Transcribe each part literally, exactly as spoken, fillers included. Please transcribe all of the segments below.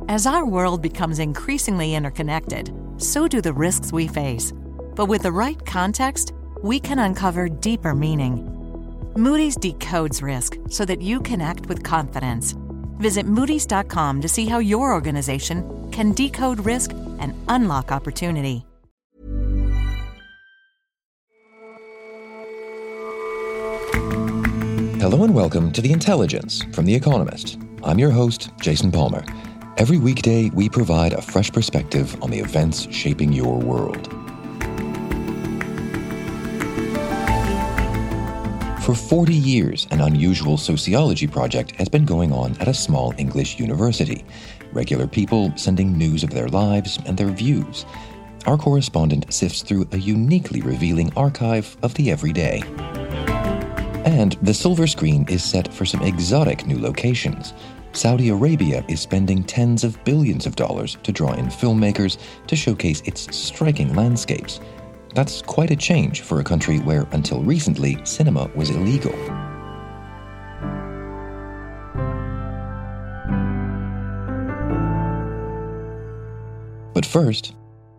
As our world becomes increasingly interconnected, so do the risks we face. But with the right context, we can uncover deeper meaning. Moody's decodes risk so that you can act with confidence. Visit Moody's dot com to see how your organization can decode risk and unlock opportunity. Hello and welcome to The Intelligence from The Economist. I'm your host, Jason Palmer. Every weekday, we provide a fresh perspective on the events shaping your world. For forty years, an unusual sociology project has been going on at a small English university. Regular people sending news of their lives and their views. Our correspondent sifts through a uniquely revealing archive of the everyday. And the silver screen is set for some exotic new locations. Saudi Arabia is spending tens of billions of dollars to draw in filmmakers to showcase its striking landscapes. That's quite a change for a country where, until recently, cinema was illegal. But first,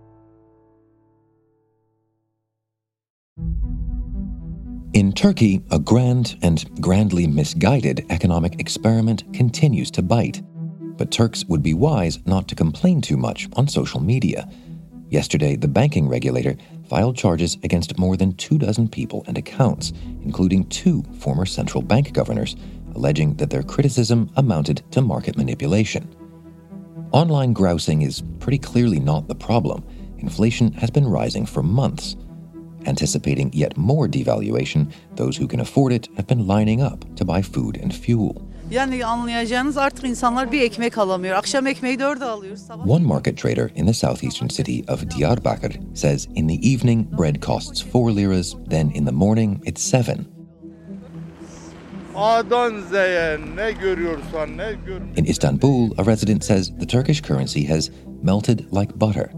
in Turkey, a grand and grandly misguided economic experiment continues to bite. But Turks would be wise not to complain too much on social media. Yesterday, the banking regulator filed charges against more than two dozen people and accounts, including two former central bank governors, alleging that their criticism amounted to market manipulation. Online grousing is pretty clearly not the problem. Inflation has been rising for months. Anticipating yet more devaluation, those who can afford it have been lining up to buy food and fuel. Yani anlayacağınız artık insanlar bir ekmek alamıyor. Akşam ekmeği dörde alıyoruz. One market trader in the southeastern city of Diyarbakır says in the evening bread costs four liras, then in the morning it's seven. In Istanbul, a resident says the Turkish currency has melted like butter.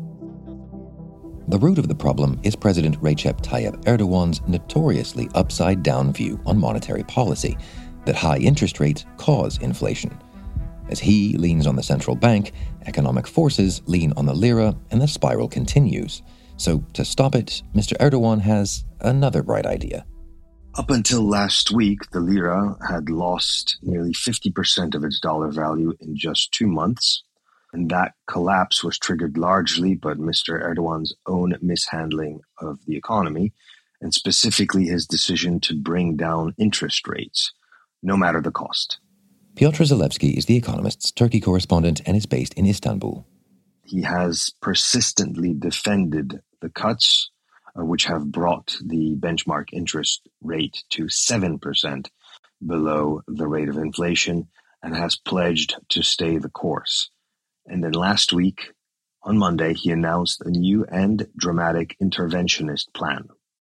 The root of the problem is President Recep Tayyip Erdogan's notoriously upside-down view on monetary policy, that high interest rates cause inflation. As he leans on the central bank, economic forces lean on the lira, and the spiral continues. So, to stop it, Mister Erdogan has another bright idea. Up until last week, the lira had lost nearly fifty percent of its dollar value in just two months. And that collapse was triggered largely by Mister Erdogan's own mishandling of the economy, and specifically his decision to bring down interest rates, no matter the cost. Piotr Zalewski is The Economist's Turkey correspondent and is based in Istanbul. He has persistently defended the cuts, uh, which have brought the benchmark interest rate to seven percent below the rate of inflation, and has pledged to stay the course. And then last week, on Monday, he announced a new and dramatic interventionist plan.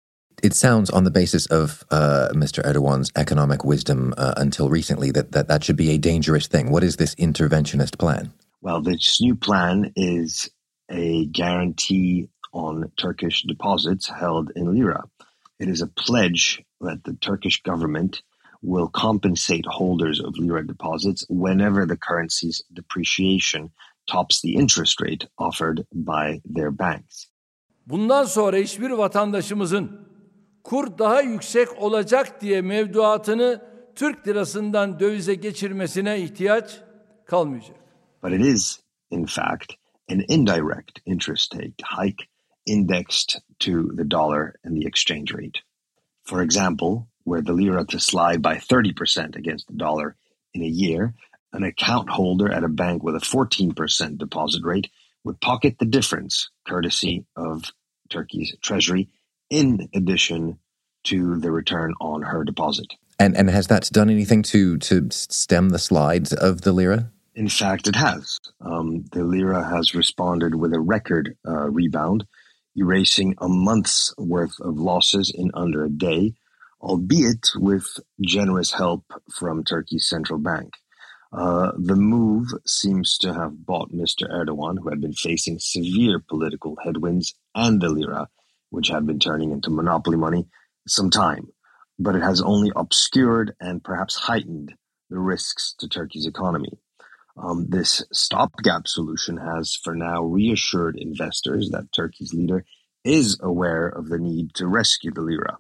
It sounds, on the basis of uh, Mister Erdogan's economic wisdom uh, until recently, that, that that should be a dangerous thing. What is this interventionist plan? Well, this new plan is a guarantee on Turkish deposits held in lira. It is a pledge that the Turkish government will compensate holders of lira deposits whenever the currency's depreciation tops the interest rate offered by their banks. Bundan sonra hiçbir vatandaşımızın kur daha yüksek olacak diye mevduatını Türk lirasından dövize geçirmesine ihtiyaç kalmayacak. But it is, in fact, an indirect interest rate hike indexed to the dollar and the exchange rate. For example, were the lira to slide by thirty percent against the dollar in a year, an account holder at a bank with a fourteen percent deposit rate would pocket the difference, courtesy of Turkey's treasury, in addition to the return on her deposit. And and has that done anything to, to stem the slides of the lira? In fact, it has. Um, the lira has responded with a record uh, rebound, erasing a month's worth of losses in under a day, albeit with generous help from Turkey's central bank. Uh, the move seems to have bought Mister Erdogan, who had been facing severe political headwinds, and the lira, which had been turning into monopoly money, some time. But it has only obscured and perhaps heightened the risks to Turkey's economy. Um, this stopgap solution has for now reassured investors that Turkey's leader is aware of the need to rescue the lira.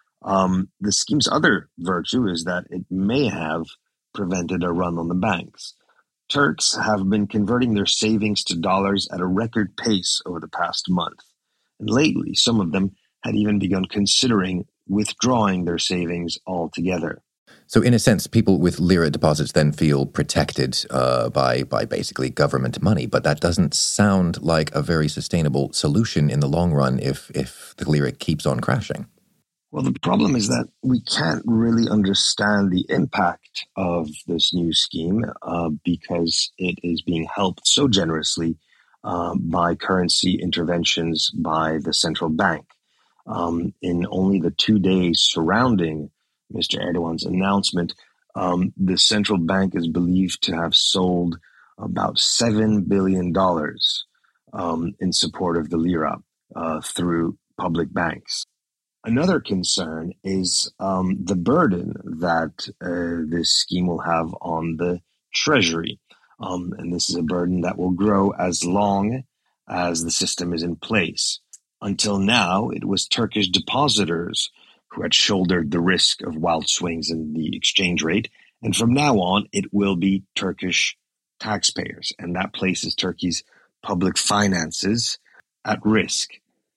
Um, the scheme's other virtue is that it may have prevented a run on the banks. Turks have been converting their savings to dollars at a record pace over the past month. And lately, some of them had even begun considering withdrawing their savings altogether. So in a sense, people with lira deposits then feel protected uh, by by basically government money, but that doesn't sound like a very sustainable solution in the long run if if the lira keeps on crashing. Well, the problem is that we can't really understand the impact of this new scheme uh, because it is being helped so generously uh, by currency interventions by the central bank. Um, in only the two days surrounding Mister Erdogan's announcement, um, the central bank is believed to have sold about seven billion dollars um, in support of the lira uh, through public banks. Another concern is um, the burden that uh, this scheme will have on the treasury. Um, and this is a burden that will grow as long as the system is in place. Until now, it was Turkish depositors who had shouldered the risk of wild swings in the exchange rate. And from now on, it will be Turkish taxpayers. And that places Turkey's public finances at risk.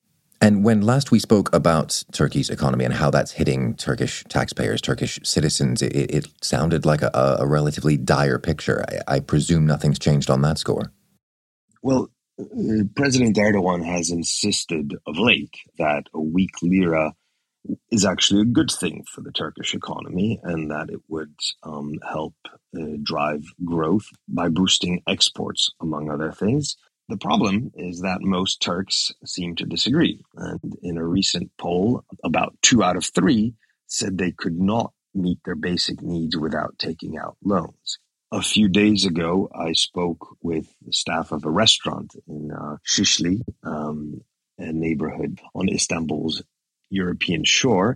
And when last we spoke about Turkey's economy and how that's hitting Turkish taxpayers, Turkish citizens, it, it sounded like a, a relatively dire picture. I, I presume nothing's changed on that score. Well, uh, President Erdogan has insisted of late that a weak lira is actually a good thing for the Turkish economy and that it would um, help uh, drive growth by boosting exports, among other things. The problem is that most Turks seem to disagree. And in a recent poll, about two out of three said they could not meet their basic needs without taking out loans. A few days ago, I spoke with the staff of a restaurant in uh, Şişli, um, a neighborhood on Istanbul's European shore,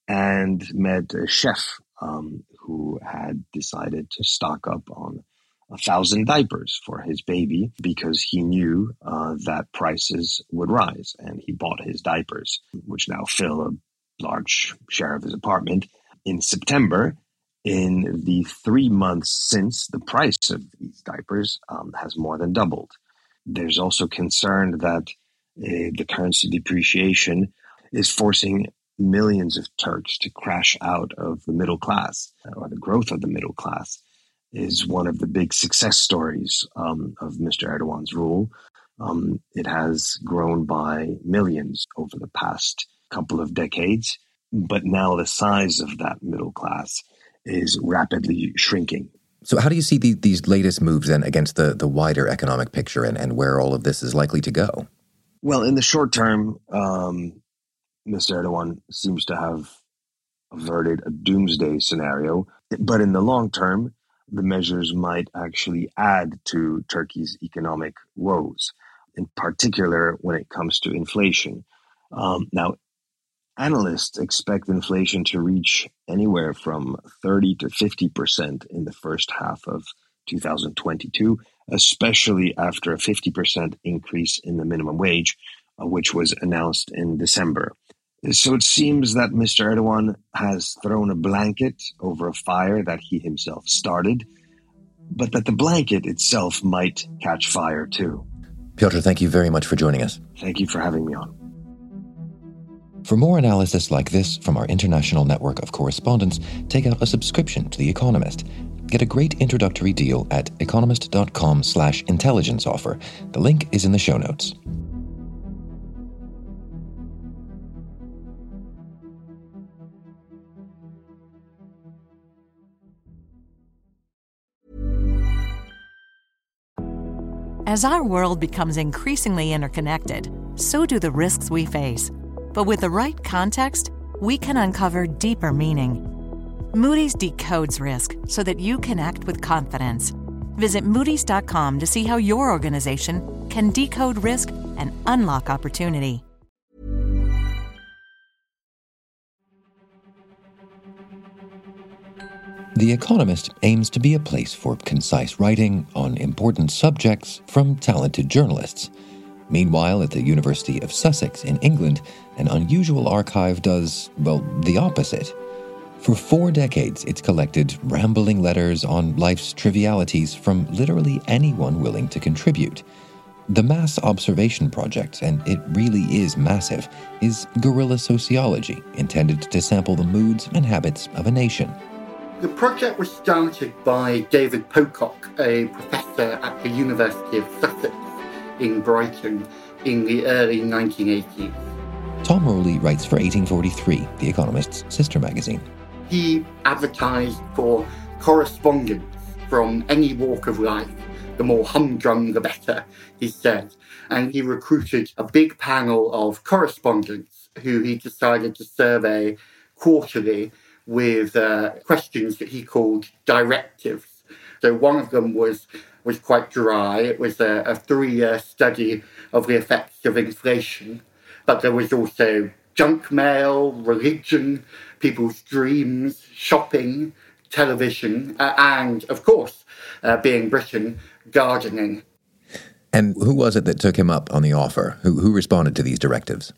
and met a chef um, who had decided to stock up on a thousand diapers for his baby because he knew uh, that prices would rise, and he bought his diapers, which now fill a large share of his apartment. In September, in the three months since, the price of these diapers um, has more than doubled. There's also concern that uh, the currency depreciation is forcing millions of Turks to crash out of the middle class, or the growth of the middle class is one of the big success stories um, of Mister Erdogan's rule. Um, it has grown by millions over the past couple of decades, but now the size of that middle class is rapidly shrinking. So how do you see the, these latest moves then against the, the wider economic picture and, and where all of this is likely to go? Well, in the short term, um, Mister Erdogan seems to have averted a doomsday scenario, but in the long term, the measures might actually add to Turkey's economic woes, in particular when it comes to inflation. Um, now, analysts expect inflation to reach anywhere from thirty to fifty percent in the first half of two thousand twenty-two, especially after a fifty percent increase in the minimum wage, uh, which was announced in December. So it seems that Mister Erdogan has thrown a blanket over a fire that he himself started, but that the blanket itself might catch fire too. Piotr, thank you very much for joining us. Thank you for having me on. For more analysis like this from our international network of correspondents, take out a subscription to The Economist. Get a great introductory deal at economist.com slash intelligence offer. The link is in the show notes. As our world becomes increasingly interconnected, so do the risks we face. But with the right context, we can uncover deeper meaning. Moody's decodes risk so that you can act with confidence. Visit Moody's dot com to see how your organization can decode risk and unlock opportunity. The Economist aims to be a place for concise writing on important subjects from talented journalists. Meanwhile, at the University of Sussex in England, an unusual archive does, well, the opposite. For four decades, it's collected rambling letters on life's trivialities from literally anyone willing to contribute. The Mass Observation Project, and it really is massive, is guerrilla sociology intended to sample the moods and habits of a nation. The project was started by David Pocock, a professor at the University of Sussex in Brighton in the early nineteen eighties. Tom Rowley writes for eighteen forty-three, The Economist's sister magazine. He advertised for correspondence from any walk of life. The more humdrum, the better, he said. And he recruited a big panel of correspondents who he decided to survey quarterly with uh, questions that he called directives. So one of them was was quite dry. It was a, a three-year study of the effects of inflation. But there was also junk mail, religion, people's dreams, shopping, television, uh, and, of course, uh, being Britain, gardening. And who was it that took him up on the offer? Who, who responded to these directives?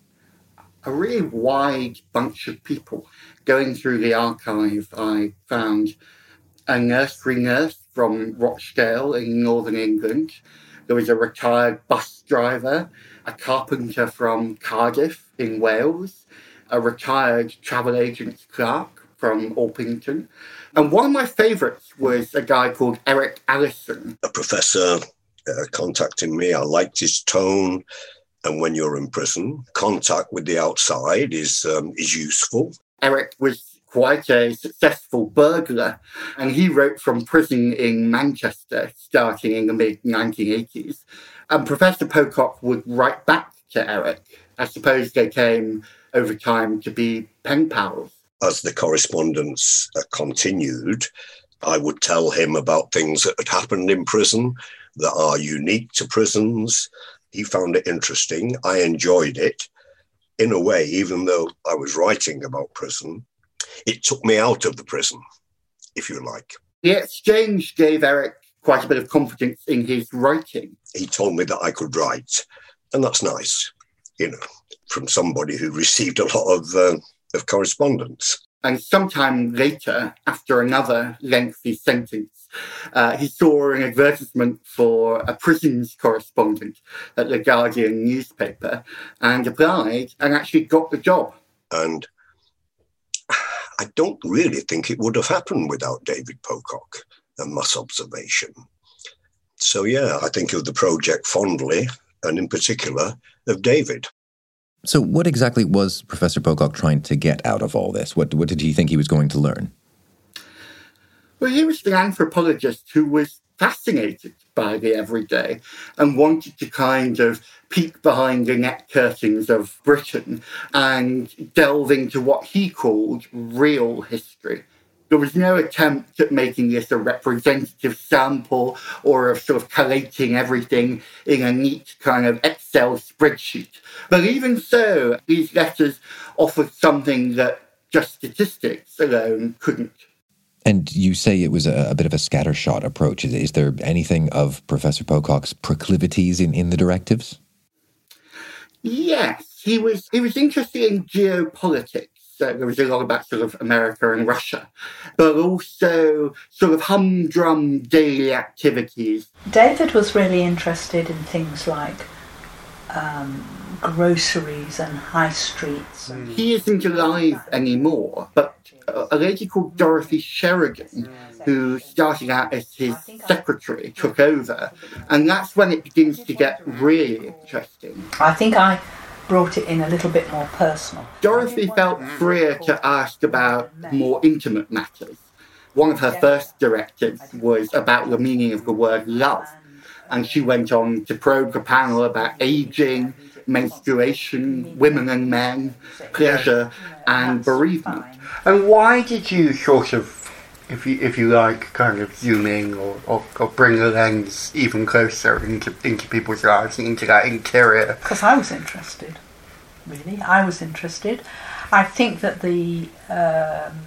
A really wide bunch of people. Going through the archive, I found a nursery nurse from Rochdale in northern England. There was a retired bus driver, a carpenter from Cardiff in Wales, a retired travel agent's clerk from Orpington. And one of my favourites was a guy called Eric Allison. A professor uh, contacted me. I liked his tone. And when you're in prison, contact with the outside is um, is useful. Eric was quite a successful burglar, and he wrote from prison in Manchester starting in the mid nineteen eighties. And Professor Pocock would write back to Eric. I suppose they came over time to be pen pals. As the correspondence uh, continued, I would tell him about things that had happened in prison that are unique to prisons. He found it interesting. I enjoyed it. In a way, even though I was writing about prison, it took me out of the prison, if you like. The exchange gave Eric quite a bit of confidence in his writing. He told me that I could write, and that's nice, you know, from somebody who received a lot of, uh, of correspondence. And sometime later, after another lengthy sentence, uh, he saw an advertisement for a prisons correspondent at the Guardian newspaper and applied and actually got the job. And I don't really think it would have happened without David Pocock and Mass Observation. So, yeah, I think of the project fondly, and in particular of David. So what exactly was Professor Pocock trying to get out of all this? What, what did he think he was going to learn? Well, he was the anthropologist who was fascinated by the everyday and wanted to kind of peek behind the net curtains of Britain and delve into what he called real history. There was no attempt at making this a representative sample or of sort of collating everything in a neat kind of Excel spreadsheet. But even so, these letters offered something that just statistics alone couldn't. And you say it was a, a bit of a scattershot approach. Is, is there anything of Professor Pocock's proclivities in, in the directives? Yes, he was, he was interested in geopolitics. So there was a lot about sort of America and Russia, but also sort of humdrum daily activities. David was really interested in things like um, groceries and high streets. He isn't alive anymore, but a lady called Dorothy Sheridan, who started out as his secretary, took over, and that's when it begins to get really interesting. I think I brought it in a little bit more personal. Dorothy felt freer to ask about more intimate matters. One of her first directives was about the meaning of the word love, and she went on to probe the panel about ageing, menstruation, women and men, pleasure and bereavement. And why did you sort of, if you if you like, kind of zoom in or, or, or bring the lens even closer into, into people's lives and into that interior? Because I was interested, really. I was interested. I think that the um,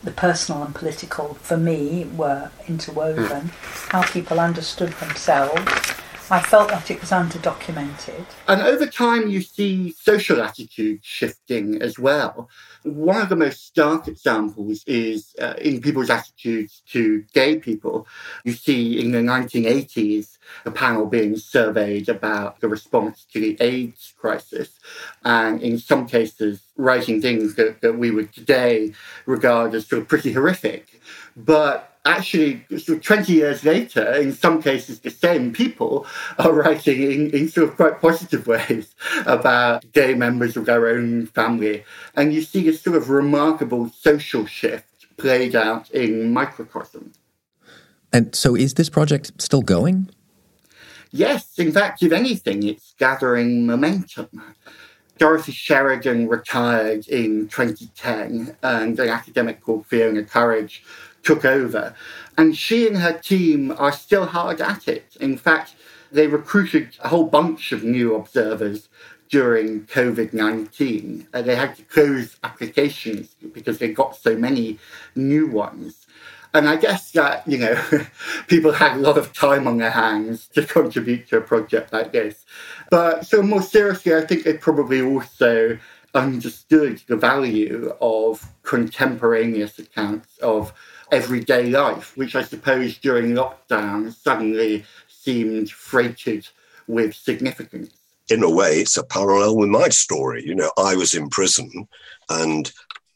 the personal and political, for me, were interwoven, how people understood themselves. I felt that it was under-documented. And over time, you see social attitudes shifting as well. One of the most stark examples is uh, in people's attitudes to gay people. You see in the nineteen eighties, a panel being surveyed about the response to the AIDS crisis, and in some cases, writing things that, that we would today regard as sort of pretty horrific. But actually, sort of twenty years later, in some cases, the same people are writing in, in sort of quite positive ways about gay members of their own family. And you see this sort of remarkable social shift played out in microcosm. And so is this project still going? Yes, in fact, if anything, it's gathering momentum. Dorothy Sheridan retired in twenty ten, and an academic called Fiona Courage took over. And she and her team are still hard at it. In fact, they recruited a whole bunch of new observers during covid nineteen. Uh, they had to close applications because they got so many new ones. And I guess that, you know, people had a lot of time on their hands to contribute to a project like this. But so more seriously, I think they probably also understood the value of contemporaneous accounts of everyday life, which I suppose during lockdown suddenly seemed freighted with significance. In a way, it's a parallel with my story. You know, I was in prison, and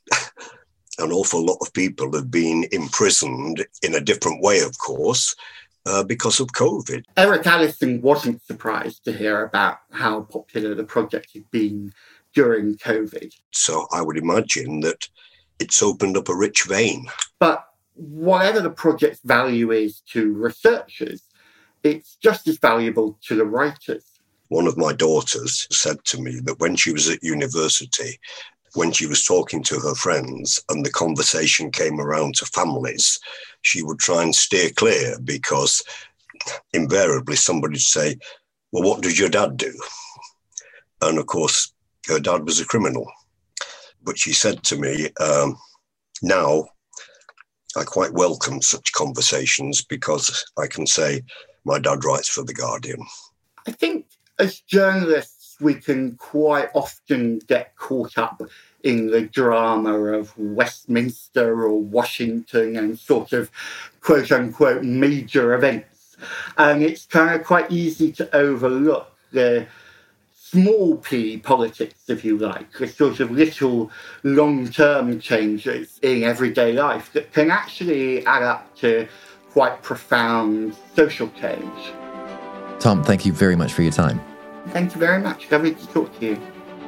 an awful lot of people have been imprisoned in a different way, of course, uh, because of COVID. Eric Allison wasn't surprised to hear about how popular the project had been during COVID. So I would imagine that it's opened up a rich vein. But whatever the project's value is to researchers, it's just as valuable to the writers. One of my daughters said to me that when she was at university, when she was talking to her friends and the conversation came around to families, she would try and steer clear because invariably somebody would say, well, what did your dad do? And of course, her dad was a criminal. But she said to me, um, now I quite welcome such conversations because I can say my dad writes for The Guardian. I think as journalists, we can quite often get caught up in the drama of Westminster or Washington and sort of quote unquote major events. And it's kind of quite easy to overlook the small p politics, if you like, the sort of little long-term changes in everyday life that can actually add up to quite profound social change. Tom, thank you very much for your time. Thank you very much. Lovely to talk to you.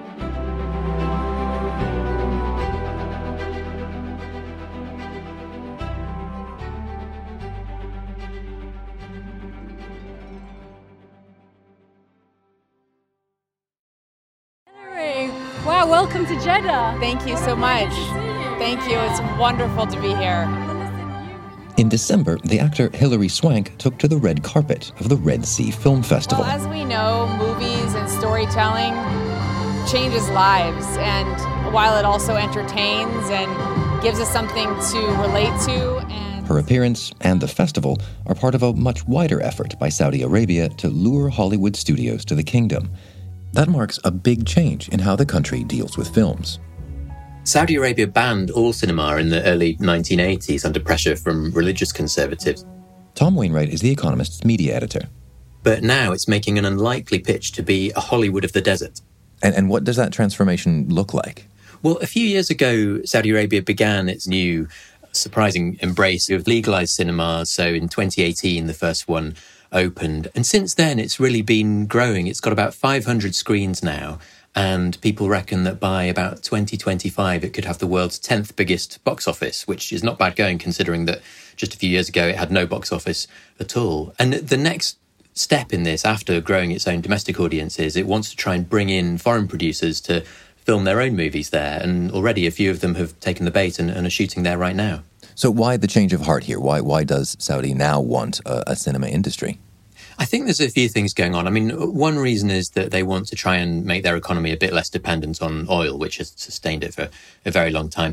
Wow, welcome to Jeddah. Thank you so much. Thank you. It's wonderful to be here. In December, the actor Hilary Swank took to the red carpet of the Red Sea Film Festival. Well, as we know, movies and storytelling changes lives, and while it also entertains and gives us something to relate to. And her appearance and the festival are part of a much wider effort by Saudi Arabia to lure Hollywood studios to the kingdom. That marks a big change in how the country deals with films. Saudi Arabia banned all cinema in the early nineteen eighties under pressure from religious conservatives. Tom Wainwright is The Economist's media editor. But now it's making an unlikely pitch to be a Hollywood of the desert. And, and what does that transformation look like? Well, a few years ago, Saudi Arabia began its new surprising embrace of legalized cinema. So in twenty eighteen, the first one opened. And since then, it's really been growing. It's got about five hundred screens now. And people reckon that by about twenty twenty-five, it could have the world's tenth biggest box office, which is not bad going considering that just a few years ago, it had no box office at all. And the next step in this, after growing its own domestic audience, is it wants to try and bring in foreign producers to film their own movies there. And already a few of them have taken the bait and, and are shooting there right now. So why the change of heart here? Why why does Saudi now want a, a cinema industry? I think there's a few things going on. I mean, one reason is that they want to try and make their economy a bit less dependent on oil, which has sustained it for a very long time.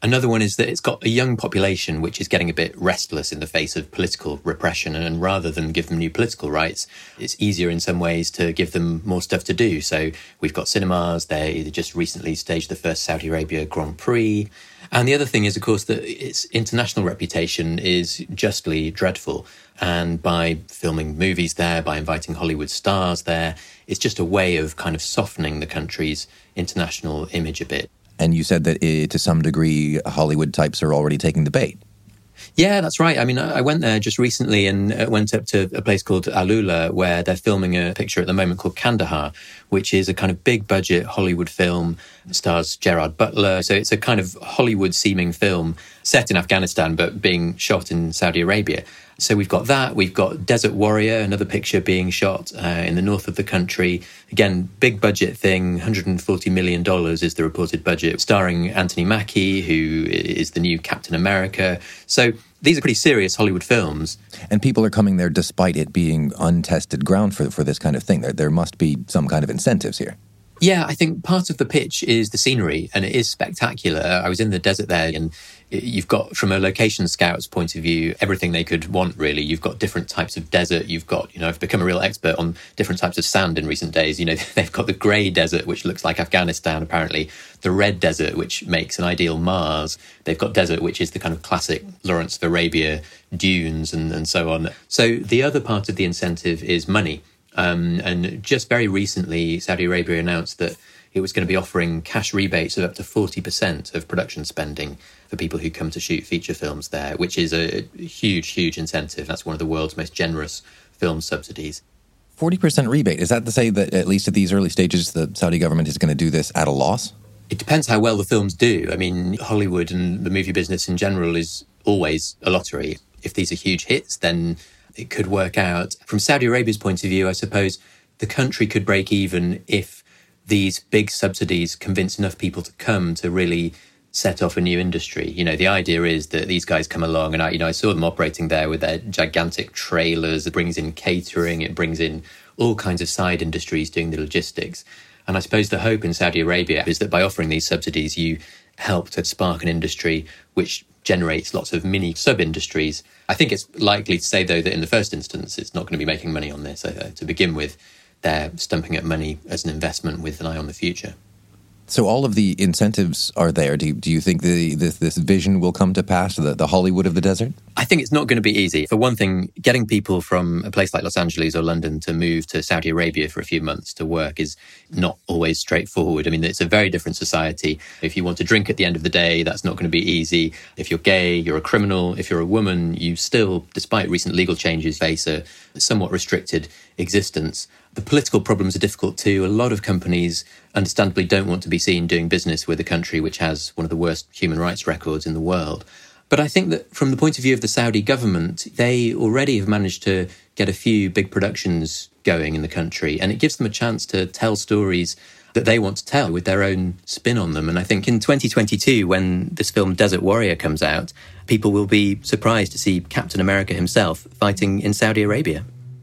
Another one is that it's got a young population which is getting a bit restless in the face of political repression. And rather than give them new political rights, it's easier in some ways to give them more stuff to do. So we've got cinemas. They just recently staged the first Saudi Arabia Grand Prix. And the other thing is, of course, that its international reputation is justly dreadful. And by filming movies there, by inviting Hollywood stars there, it's just a way of kind of softening the country's international image a bit. And you said that uh, to some degree, Hollywood types are already taking the bait. Yeah, that's right. I mean, I went there just recently and went up to a place called Alula, where they're filming a picture at the moment called Kandahar, which is a kind of big budget Hollywood film. It stars Gerard Butler. So it's a kind of Hollywood seeming film set in Afghanistan, but being shot in Saudi Arabia. So we've got that. We've got Desert Warrior, another picture being shot uh, in the north of the country. Again, big budget thing, one hundred forty million dollars is the reported budget, starring Anthony Mackie, who is the new Captain America. So these are pretty serious Hollywood films. And people are coming there despite it being untested ground for, for this kind of thing. There, there must be some kind of incentives here. Yeah, I think part of the pitch is the scenery, and it is spectacular. I was in the desert there, and you've got, from a location scout's point of view, everything they could want, really. You've got different types of desert. You've got, you know, I've become a real expert on different types of sand in recent days. You know, they've got the grey desert, which looks like Afghanistan, apparently. The red desert, which makes an ideal Mars. They've got desert, which is the kind of classic Lawrence of Arabia dunes and, and so on. So the other part of the incentive is money. Um, and just very recently, Saudi Arabia announced that it was going to be offering cash rebates of up to forty percent of production spending for people who come to shoot feature films there, which is a huge, huge incentive. That's one of the world's most generous film subsidies. forty percent rebate. Is that to say that, at least at these early stages, the Saudi government is going to do this at a loss? It depends how well the films do. I mean, Hollywood and the movie business in general is always a lottery. If these are huge hits, then it could work out. From Saudi Arabia's point of view, I suppose the country could break even if these big subsidies convince enough people to come to really set off a new industry. You know, the idea is that these guys come along, and I, you know, I saw them operating there with their gigantic trailers. It brings in catering, it brings in all kinds of side industries doing the logistics. And I suppose the hope in Saudi Arabia is that by offering these subsidies, you help to spark an industry which generates lots of mini sub-industries. I think it's likely to say, though, that in the first instance, it's not going to be making money on this. Uh, to begin with, they're stumping up money as an investment with an eye on the future. So all of the incentives are there. Do you, do you think the, this, this vision will come to pass, the, the Hollywood of the desert? I think it's not going to be easy. For one thing, getting people from a place like Los Angeles or London to move to Saudi Arabia for a few months to work is not always straightforward. I mean, it's a very different society. If you want to drink at the end of the day, that's not going to be easy. If you're gay, you're a criminal. If you're a woman, you still, despite recent legal changes, face a somewhat restricted existence. The political problems are difficult too. A lot of companies, understandably, don't want to be seen doing business with a country which has one of the worst human rights records in the world. But I think that from the point of view of the Saudi government, they already have managed to get a few big productions going in the country, and it gives them a chance to tell stories that they want to tell with their own spin on them. And I think in twenty twenty-two, when this film Desert Warrior comes out, people will be surprised to see Captain America himself fighting in Saudi Arabia.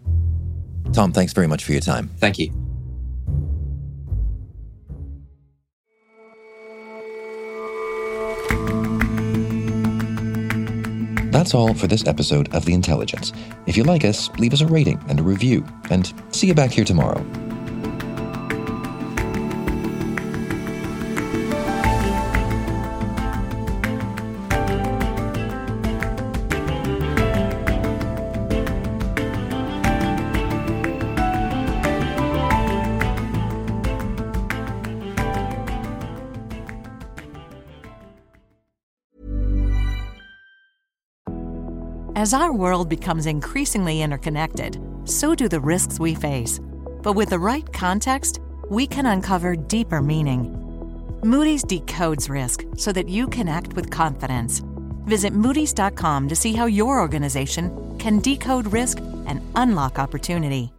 Tom, thanks very much for your time. Thank you. That's all for this episode of The Intelligence. If you like us, leave us a rating and a review, and see you back here tomorrow. As our world becomes increasingly interconnected, so do the risks we face. But with the right context, we can uncover deeper meaning. Moody's decodes risk so that you can act with confidence. Visit Moody's dot com to see how your organization can decode risk and unlock opportunity.